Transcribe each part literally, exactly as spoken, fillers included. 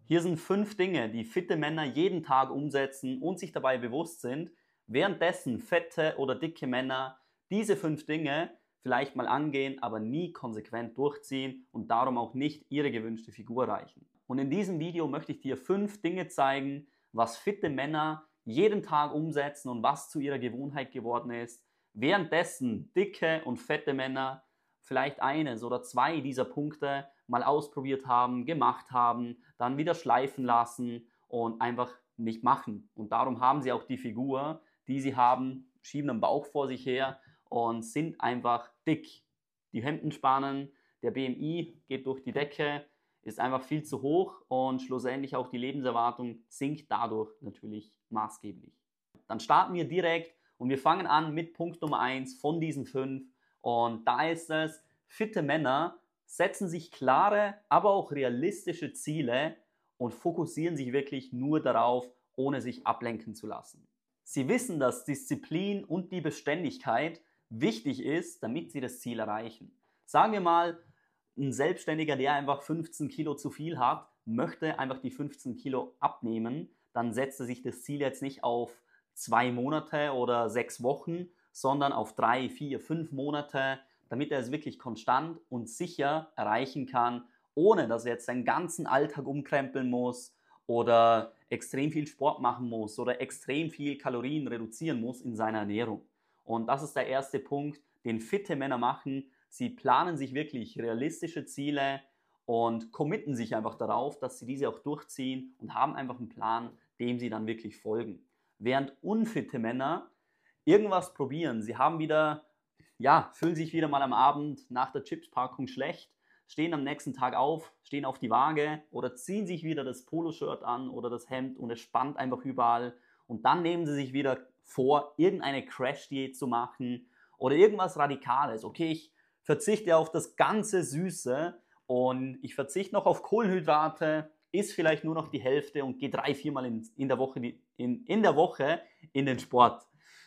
Hier sind fünf Dinge, die fitte Männer jeden Tag umsetzen und sich dabei bewusst sind, währenddessen fette oder dicke Männer diese fünf Dinge vielleicht mal angehen, aber nie konsequent durchziehen und darum auch nicht ihre gewünschte Figur erreichen. Und in diesem Video möchte ich dir fünf Dinge zeigen, was fitte Männer jeden Tag umsetzen und was zu ihrer Gewohnheit geworden ist, währenddessen dicke und fette Männer vielleicht eines oder zwei dieser Punkte mal ausprobiert haben, gemacht haben, dann wieder schleifen lassen und einfach nicht machen. Und darum haben sie auch die Figur, die sie haben, schieben den Bauch vor sich her und sind einfach dick. Die Hemdenspannen, der B M I geht durch die Decke, ist einfach viel zu hoch und schlussendlich auch die Lebenserwartung sinkt dadurch natürlich maßgeblich. Dann starten wir direkt und wir fangen an mit Punkt Nummer eins von diesen fünf. Und da ist es, fitte Männer setzen sich klare, aber auch realistische Ziele und fokussieren sich wirklich nur darauf, ohne sich ablenken zu lassen. Sie wissen, dass Disziplin und die Beständigkeit wichtig ist, damit sie das Ziel erreichen. Sagen wir mal, ein Selbstständiger, der einfach fünfzehn Kilo zu viel hat, möchte einfach die fünfzehn Kilo abnehmen, dann setzt er sich das Ziel jetzt nicht auf zwei Monate oder sechs Wochen, sondern auf drei, vier, fünf Monate, damit er es wirklich konstant und sicher erreichen kann, ohne dass er jetzt seinen ganzen Alltag umkrempeln muss oder extrem viel Sport machen muss oder extrem viel Kalorien reduzieren muss in seiner Ernährung. Und das ist der erste Punkt, den fitte Männer machen. Sie planen sich wirklich realistische Ziele und committen sich einfach darauf, dass sie diese auch durchziehen und haben einfach einen Plan, dem sie dann wirklich folgen. Während unfitte Männer irgendwas probieren, sie haben wieder, ja, fühlen sich wieder mal am Abend nach der Chipspackung schlecht, stehen am nächsten Tag auf, stehen auf die Waage oder ziehen sich wieder das Poloshirt an oder das Hemd und es spannt einfach überall und dann nehmen sie sich wieder vor, irgendeine Crash-Diät zu machen oder irgendwas Radikales. Okay, ich verzichte auf das ganze Süße und ich verzichte noch auf Kohlenhydrate, isst vielleicht nur noch die Hälfte und gehe drei, viermal in, in, der Woche, in, in der Woche in den Sport.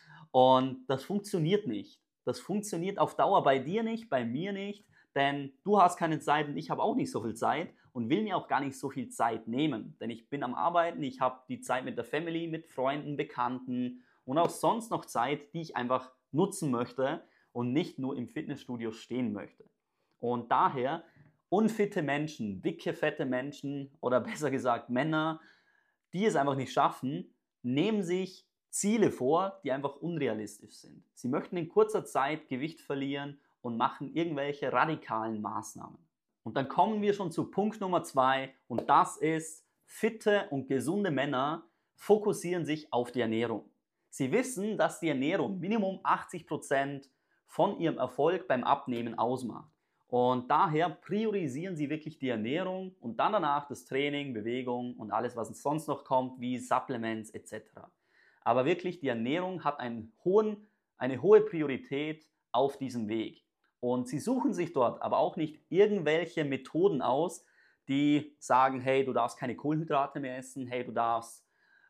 Und das funktioniert nicht. Das funktioniert auf Dauer bei dir nicht, bei mir nicht, denn du hast keine Zeit und ich habe auch nicht so viel Zeit und will mir auch gar nicht so viel Zeit nehmen. Denn ich bin am Arbeiten, ich habe die Zeit mit der Family, mit Freunden, Bekannten und auch sonst noch Zeit, die ich einfach nutzen möchte und nicht nur im Fitnessstudio stehen möchte. Und daher unfitte Menschen, dicke, fette Menschen oder besser gesagt Männer, die es einfach nicht schaffen, nehmen sich Ziele vor, die einfach unrealistisch sind. Sie möchten in kurzer Zeit Gewicht verlieren und machen irgendwelche radikalen Maßnahmen. Und dann kommen wir schon zu Punkt Nummer zwei und das ist, fitte und gesunde Männer fokussieren sich auf die Ernährung. Sie wissen, dass die Ernährung Minimum achtzig Prozent von ihrem Erfolg beim Abnehmen ausmacht. Und daher priorisieren sie wirklich die Ernährung und dann danach das Training, Bewegung und alles, was sonst noch kommt, wie Supplements et cetera. Aber wirklich, die Ernährung hat einen hohen, eine hohe Priorität auf diesem Weg. Und sie suchen sich dort aber auch nicht irgendwelche Methoden aus, die sagen, hey, du darfst keine Kohlenhydrate mehr essen, hey, du darfst,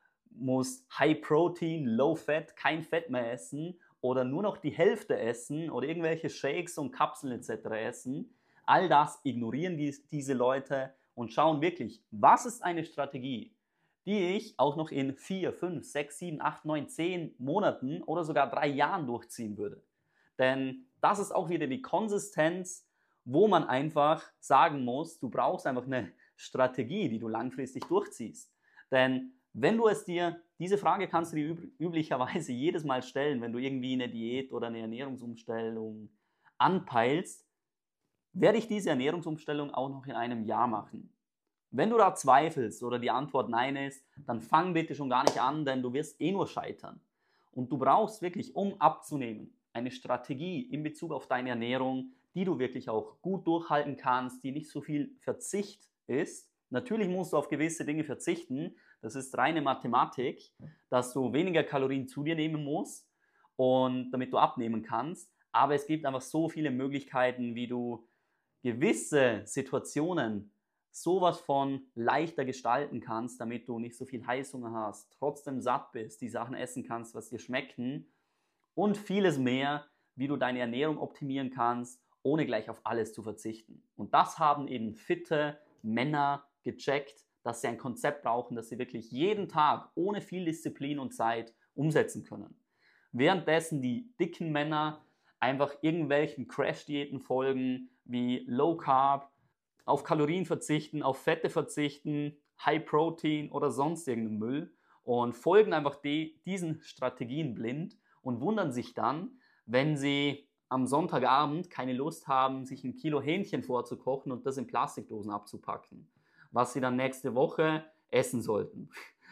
musst High Protein, Low Fat, kein Fett mehr essen oder nur noch die Hälfte essen oder irgendwelche Shakes und Kapseln et cetera essen. All das ignorieren die, diese Leute und schauen wirklich, was ist eine Strategie, die ich auch noch in vier, fünf, sechs, sieben, acht, neun, zehn Monaten oder sogar drei Jahren durchziehen würde. Denn das ist auch wieder die Konsistenz, wo man einfach sagen muss, du brauchst einfach eine Strategie, die du langfristig durchziehst. Denn wenn du es dir, diese Frage kannst du dir üb üblicherweise jedes Mal stellen, wenn du irgendwie eine Diät oder eine Ernährungsumstellung anpeilst, werde ich diese Ernährungsumstellung auch noch in einem Jahr machen? Wenn du da zweifelst oder die Antwort nein ist, dann fang bitte schon gar nicht an, denn du wirst eh nur scheitern. Und du brauchst wirklich, um abzunehmen, eine Strategie in Bezug auf deine Ernährung, die du wirklich auch gut durchhalten kannst, die nicht so viel Verzicht ist. Natürlich musst du auf gewisse Dinge verzichten, das ist reine Mathematik, dass du weniger Kalorien zu dir nehmen musst und damit du abnehmen kannst. Aber es gibt einfach so viele Möglichkeiten, wie du gewisse Situationen sowas von leichter gestalten kannst, damit du nicht so viel Heißhunger hast, trotzdem satt bist, die Sachen essen kannst, was dir schmecken und vieles mehr, wie du deine Ernährung optimieren kannst, ohne gleich auf alles zu verzichten. Und das haben eben fitte Männer gecheckt, dass sie ein Konzept brauchen, das sie wirklich jeden Tag ohne viel Disziplin und Zeit umsetzen können. Währenddessen die dicken Männer einfach irgendwelchen Crash-Diäten folgen, wie Low Carb, auf Kalorien verzichten, auf Fette verzichten, High Protein oder sonst irgendeinen Müll und folgen einfach die, diesen Strategien blind und wundern sich dann, wenn sie am Sonntagabend keine Lust haben, sich ein Kilo Hähnchen vorzukochen und das in Plastikdosen abzupacken, was sie dann nächste Woche essen sollten,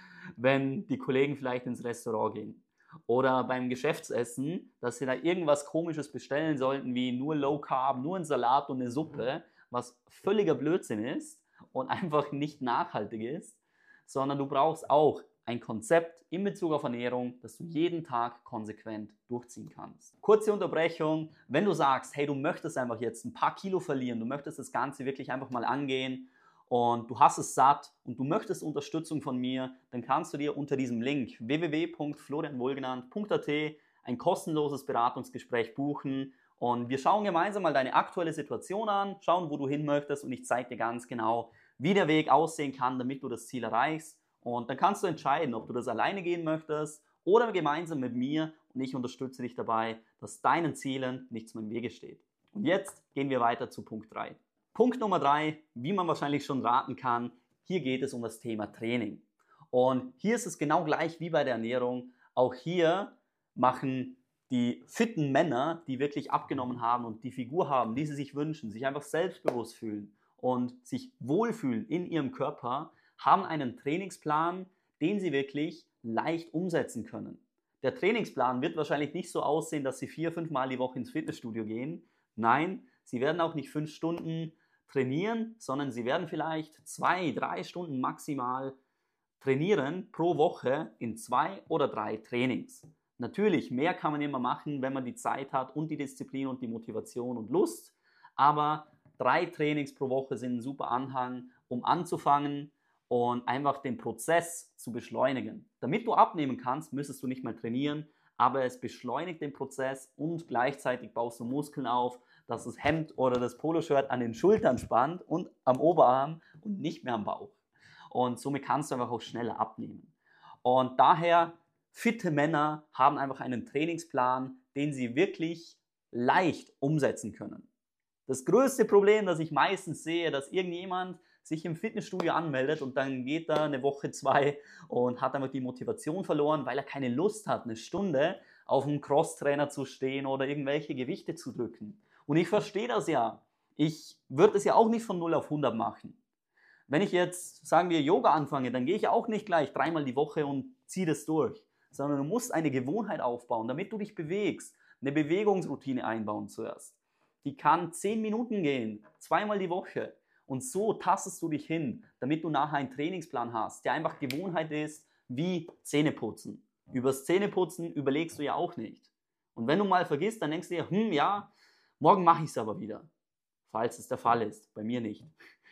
wenn die Kollegen vielleicht ins Restaurant gehen. Oder beim Geschäftsessen, dass sie da irgendwas Komisches bestellen sollten, wie nur Low Carb, nur ein Salat und eine Suppe, was völliger Blödsinn ist und einfach nicht nachhaltig ist, sondern du brauchst auch ein Konzept in Bezug auf Ernährung, das du jeden Tag konsequent durchziehen kannst. Kurze Unterbrechung, wenn du sagst, hey, du möchtest einfach jetzt ein paar Kilo verlieren, du möchtest das Ganze wirklich einfach mal angehen und du hast es satt und du möchtest Unterstützung von mir, dann kannst du dir unter diesem Link w w w punkt florian wohlgenannt punkt a t ein kostenloses Beratungsgespräch buchen und wir schauen gemeinsam mal deine aktuelle Situation an, schauen, wo du hin möchtest und ich zeige dir ganz genau, wie der Weg aussehen kann, damit du das Ziel erreichst. Und dann kannst du entscheiden, ob du das alleine gehen möchtest oder gemeinsam mit mir und ich unterstütze dich dabei, dass deinen Zielen nichts mehr im Wege steht. Und jetzt gehen wir weiter zu Punkt drei. Punkt Nummer drei, wie man wahrscheinlich schon raten kann, hier geht es um das Thema Training. Und hier ist es genau gleich wie bei der Ernährung. Auch hier machen die fitten Männer, die wirklich abgenommen haben und die Figur haben, die sie sich wünschen, sich einfach selbstbewusst fühlen und sich wohlfühlen in ihrem Körper, haben einen Trainingsplan, den sie wirklich leicht umsetzen können. Der Trainingsplan wird wahrscheinlich nicht so aussehen, dass sie vier, fünf Mal die Woche ins Fitnessstudio gehen. Nein, sie werden auch nicht fünf Stunden trainieren, sondern sie werden vielleicht zwei, drei Stunden maximal trainieren pro Woche in zwei oder drei Trainings. Natürlich, mehr kann man immer machen, wenn man die Zeit hat und die Disziplin und die Motivation und Lust, aber drei Trainings pro Woche sind ein super Anhang, um anzufangen und einfach den Prozess zu beschleunigen. Damit du abnehmen kannst, müsstest du nicht mehr trainieren, aber es beschleunigt den Prozess und gleichzeitig baust du Muskeln auf, dass das Hemd oder das Poloshirt an den Schultern spannt und am Oberarm und nicht mehr am Bauch. Und somit kannst du einfach auch schneller abnehmen. Und daher, fitte Männer haben einfach einen Trainingsplan, den sie wirklich leicht umsetzen können. Das größte Problem, das ich meistens sehe, dass irgendjemand sich im Fitnessstudio anmeldet und dann geht er eine Woche, zwei und hat einfach die Motivation verloren, weil er keine Lust hat, eine Stunde auf einem Crosstrainer zu stehen oder irgendwelche Gewichte zu drücken. Und ich verstehe das ja. Ich würde es ja auch nicht von null auf hundert machen. Wenn ich jetzt, sagen wir, Yoga anfange, dann gehe ich auch nicht gleich dreimal die Woche und ziehe das durch, sondern du musst eine Gewohnheit aufbauen, damit du dich bewegst, eine Bewegungsroutine einbauen zuerst. Die kann zehn Minuten gehen, zweimal die Woche. Und so tastest du dich hin, damit du nachher einen Trainingsplan hast, der einfach Gewohnheit ist wie Zähneputzen. Übers Zähneputzen überlegst du ja auch nicht. Und wenn du mal vergisst, dann denkst du dir, hm, ja, morgen mache ich es aber wieder. Falls es der Fall ist, bei mir nicht.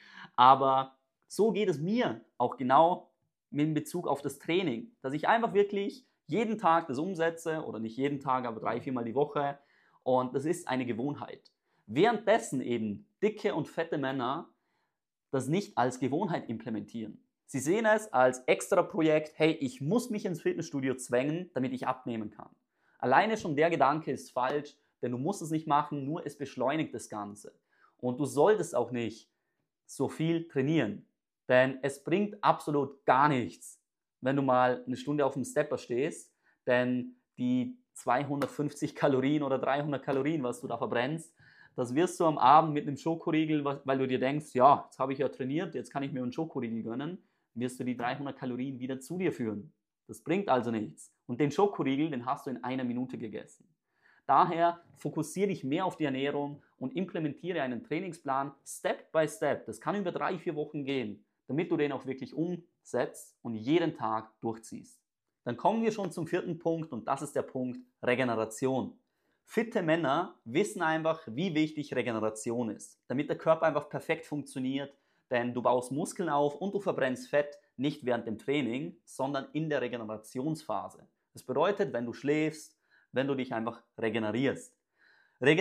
Aber so geht es mir auch genau in Bezug auf das Training, dass ich einfach wirklich jeden Tag das umsetze oder nicht jeden Tag, aber drei, viermal die Woche und das ist eine Gewohnheit. Währenddessen eben dicke und fette Männer das nicht als Gewohnheit implementieren. Sie sehen es als extra Projekt, hey, ich muss mich ins Fitnessstudio zwängen, damit ich abnehmen kann. Alleine schon der Gedanke ist falsch, denn du musst es nicht machen, nur es beschleunigt das Ganze. Und du solltest auch nicht so viel trainieren, denn es bringt absolut gar nichts, wenn du mal eine Stunde auf dem Stepper stehst, denn die zweihundertfünfzig Kalorien oder dreihundert Kalorien, was du da verbrennst, das wirst du am Abend mit einem Schokoriegel, weil du dir denkst, ja, jetzt habe ich ja trainiert, jetzt kann ich mir einen Schokoriegel gönnen, wirst du die dreihundert Kalorien wieder zu dir führen. Das bringt also nichts. Und den Schokoriegel, den hast du in einer Minute gegessen. Daher fokussiere dich mehr auf die Ernährung und implementiere einen Trainingsplan Step by Step. Das kann über drei, vier Wochen gehen, damit du den auch wirklich umsetzt und jeden Tag durchziehst. Dann kommen wir schon zum vierten Punkt und das ist der Punkt Regeneration. Fitte Männer wissen einfach, wie wichtig Regeneration ist, damit der Körper einfach perfekt funktioniert, denn du baust Muskeln auf und du verbrennst Fett nicht während dem Training, sondern in der Regenerationsphase. Das bedeutet, wenn du schläfst, wenn du dich einfach regenerierst.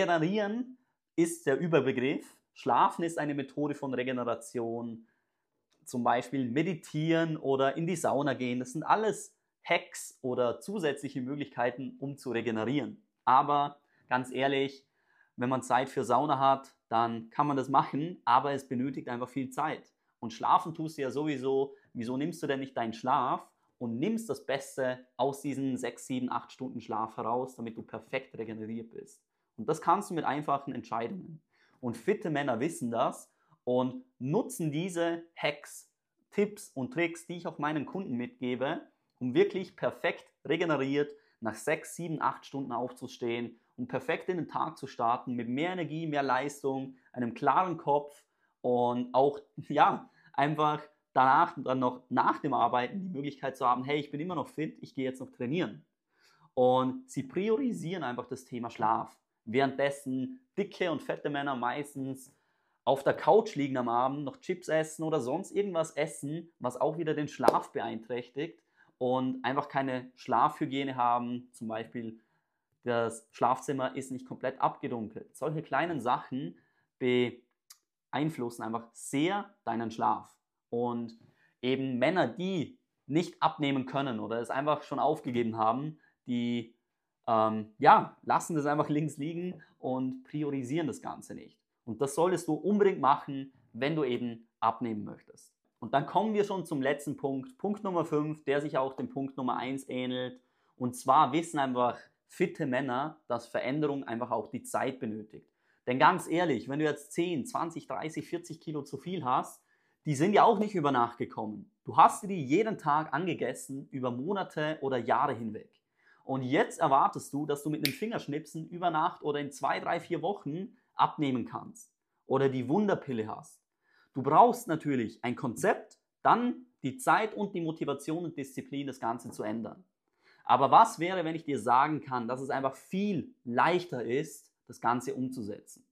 Regenerieren ist der Überbegriff. Schlafen ist eine Methode von Regeneration. zum Beispiel meditieren oder in die Sauna gehen. Das sind alles Hacks oder zusätzliche Möglichkeiten, um zu regenerieren. Aber ganz ehrlich, wenn man Zeit für Sauna hat, dann kann man das machen, aber es benötigt einfach viel Zeit. Und schlafen tust du ja sowieso. Wieso nimmst du denn nicht deinen Schlaf und nimmst das Beste aus diesen sechs, sieben, acht Stunden Schlaf heraus, damit du perfekt regeneriert bist? Und das kannst du mit einfachen Entscheidungen. Und fitte Männer wissen das und nutzen diese Hacks, Tipps und Tricks, die ich auch meinen Kunden mitgebe, um wirklich perfekt regeneriert nach sechs, sieben, acht Stunden aufzustehen und perfekt in den Tag zu starten mit mehr Energie, mehr Leistung, einem klaren Kopf und auch, ja, einfach danach dann noch nach dem Arbeiten die Möglichkeit zu haben, hey, ich bin immer noch fit, ich gehe jetzt noch trainieren. Und sie priorisieren einfach das Thema Schlaf. Währenddessen dicke und fette Männer meistens auf der Couch liegen am Abend, noch Chips essen oder sonst irgendwas essen, was auch wieder den Schlaf beeinträchtigt und einfach keine Schlafhygiene haben. Zum Beispiel das Schlafzimmer ist nicht komplett abgedunkelt. Solche kleinen Sachen beeinflussen einfach sehr deinen Schlaf. Und eben Männer, die nicht abnehmen können oder es einfach schon aufgegeben haben, die ähm, ja, lassen das einfach links liegen und priorisieren das Ganze nicht. Und das solltest du unbedingt machen, wenn du eben abnehmen möchtest. Und dann kommen wir schon zum letzten Punkt, Punkt Nummer fünf, der sich auch dem Punkt Nummer eins ähnelt. Und zwar wissen einfach fitte Männer, dass Veränderung einfach auch die Zeit benötigt. Denn ganz ehrlich, wenn du jetzt zehn, zwanzig, dreißig, vierzig Kilo zu viel hast, die sind ja auch nicht über Nacht gekommen. Du hast die jeden Tag angegessen über Monate oder Jahre hinweg. Und jetzt erwartest du, dass du mit einem Fingerschnipsen über Nacht oder in zwei, drei, vier Wochen abnehmen kannst oder die Wunderpille hast. Du brauchst natürlich ein Konzept, dann die Zeit und die Motivation und Disziplin, das Ganze zu ändern. Aber was wäre, wenn ich dir sagen kann, dass es einfach viel leichter ist, das Ganze umzusetzen?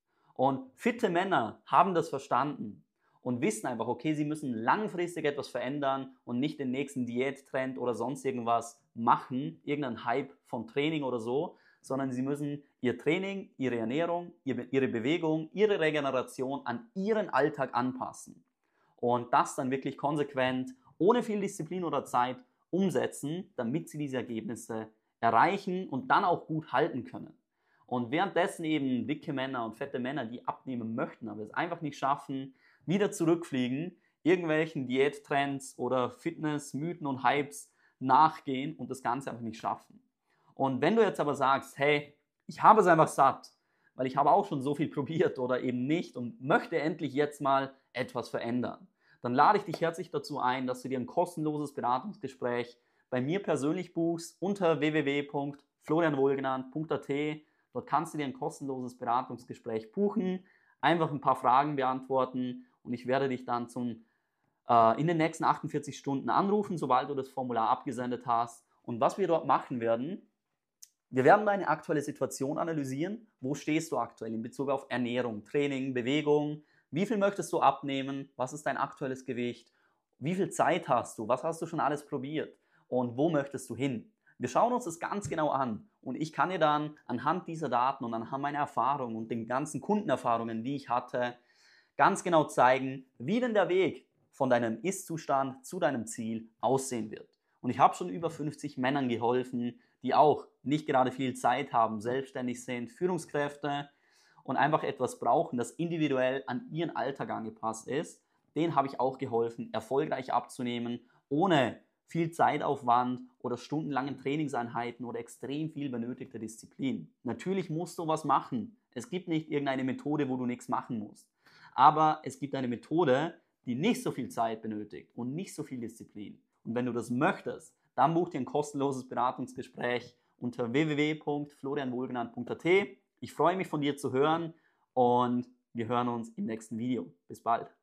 Und fitte Männer haben das verstanden und wissen einfach, okay, sie müssen langfristig etwas verändern und nicht den nächsten Diättrend oder sonst irgendwas machen, irgendeinen Hype von Training oder so, sondern sie müssen ihr Training, ihre Ernährung, ihre Bewegung, ihre Regeneration an ihren Alltag anpassen. Und das dann wirklich konsequent, ohne viel Disziplin oder Zeit umsetzen, damit sie diese Ergebnisse erreichen und dann auch gut halten können. Und währenddessen eben dicke Männer und fette Männer, die abnehmen möchten, aber es einfach nicht schaffen, wieder zurückfliegen, irgendwelchen Diättrends oder Fitness-Mythen und Hypes nachgehen und das Ganze einfach nicht schaffen. Und wenn du jetzt aber sagst, hey, ich habe es einfach satt, weil ich habe auch schon so viel probiert oder eben nicht und möchte endlich jetzt mal etwas verändern, dann lade ich dich herzlich dazu ein, dass du dir ein kostenloses Beratungsgespräch bei mir persönlich buchst unter w w w punkt florian wohlgenannt punkt a t. Dort kannst du dir ein kostenloses Beratungsgespräch buchen, einfach ein paar Fragen beantworten und ich werde dich dann zum, äh, in den nächsten achtundvierzig Stunden anrufen, sobald du das Formular abgesendet hast. Und was wir dort machen werden, wir werden deine aktuelle Situation analysieren. Wo stehst du aktuell in Bezug auf Ernährung, Training, Bewegung? Wie viel möchtest du abnehmen? Was ist dein aktuelles Gewicht? Wie viel Zeit hast du? Was hast du schon alles probiert? Und wo möchtest du hin? Wir schauen uns das ganz genau an und ich kann dir dann anhand dieser Daten und anhand meiner Erfahrung und den ganzen Kundenerfahrungen, die ich hatte, ganz genau zeigen, wie denn der Weg von deinem Ist-Zustand zu deinem Ziel aussehen wird. Und ich habe schon über fünfzig Männern geholfen, die auch nicht gerade viel Zeit haben, selbstständig sind, Führungskräfte und einfach etwas brauchen, das individuell an ihren Alltag angepasst ist. Denen habe ich auch geholfen, erfolgreich abzunehmen, ohne viel Zeitaufwand oder stundenlangen Trainingseinheiten oder extrem viel benötigte Disziplin. Natürlich musst du was machen. Es gibt nicht irgendeine Methode, wo du nichts machen musst. Aber es gibt eine Methode, die nicht so viel Zeit benötigt und nicht so viel Disziplin. Und wenn du das möchtest, dann buch dir ein kostenloses Beratungsgespräch unter w w w punkt florian wohlgenannt punkt a t. Ich freue mich von dir zu hören und wir hören uns im nächsten Video. Bis bald.